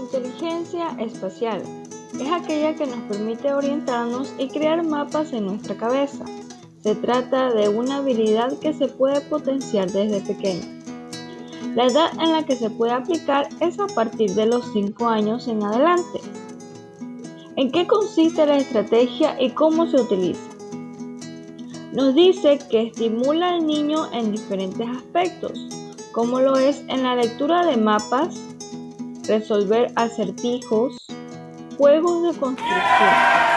inteligencia espacial es aquella que nos permite orientarnos y crear mapas en nuestra cabeza. Se trata de una habilidad que se puede potenciar desde pequeño. La edad en la que se puede aplicar es a partir de los 5 años en adelante. ¿En qué consiste la estrategia y cómo se utiliza? Nos dice que estimula al niño en diferentes aspectos, como lo es en la lectura de mapas, resolver acertijos, juegos de construcción.